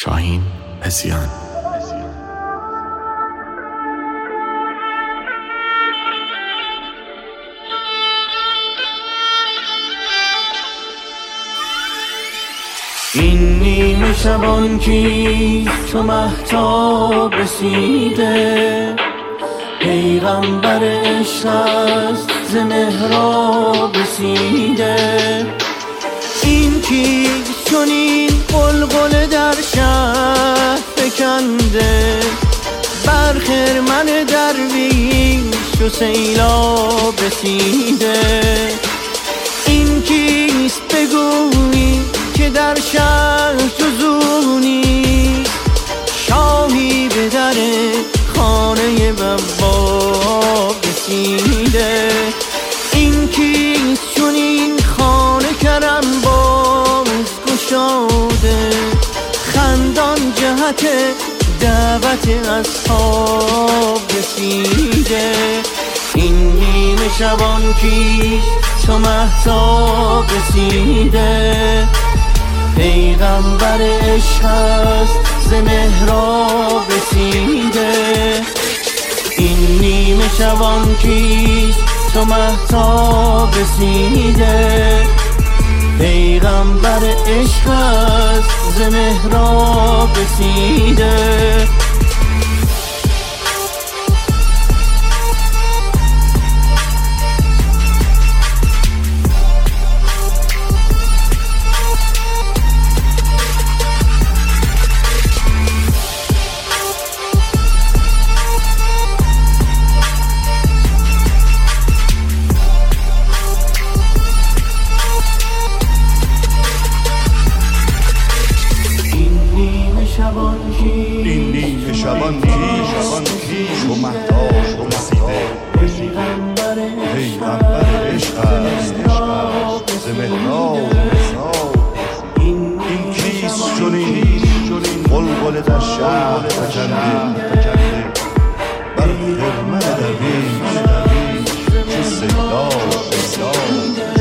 شاهین پسیان. این نیمه شبان کیست چو مهتاب رسیده، پیغمبر عشق است ز محراب رسیده. این کیست چنین غلغله در شهر فکنده، بر خرمن درویش و سیلاب رسیده. این کیست بگویی که در شهر جز او نیست، شاهی به در خانه بواب رسیده. این کیست چنین خانه کرم باز گشاده، خندان جهت دعوت اصحاب رسیده. این نیمه شبان کیست چو مهتاب رسیده، پیغمبر عشق است ز محراب رسیده. این نیمه شبان کیست چو مهتاب رسیده، پیغمبر عشق است ز محراب رسیده. این نیمه شبان کی چو مهتاب رسیده، پیغمبر عشق است ز محراب رسیده. این کیست چنین غلغله در شهر فکنده، بر خرمن درویش چو سیلاب رسیده.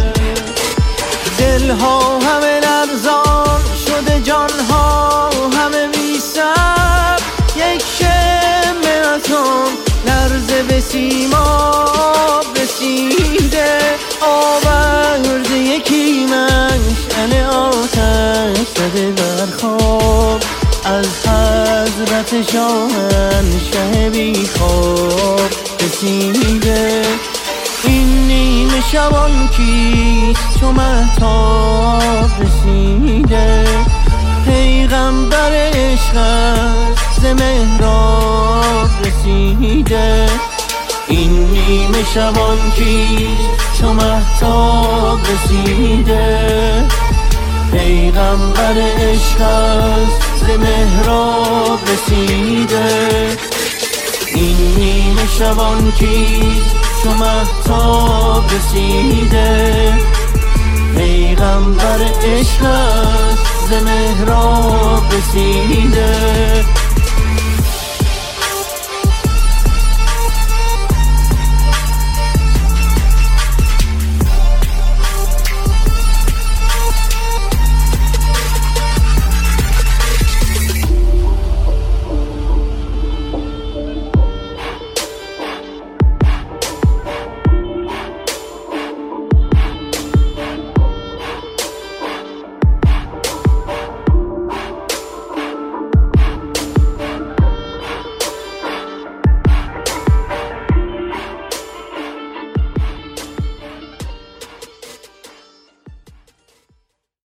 دلها همه لرزان شده، جانها همه میسر، یک شمه از آن لرزه به سیماب رسیده. آورده یکی مشعل آتش زده بر خواب، از حضرت شاهنشه بی خواب رسیده. این نیمه شبان کیست چو مهتاب رسیده، پیغمبر عشق است ز محراب رسیده. این نیمه شبان کیست چو مهتاب رسیده، پیغمبر عشق است ز محراب رسیده. این نیمه شبان کیست چو مهتاب رسیده، پیغمبر عشق است ز محراب رسیده.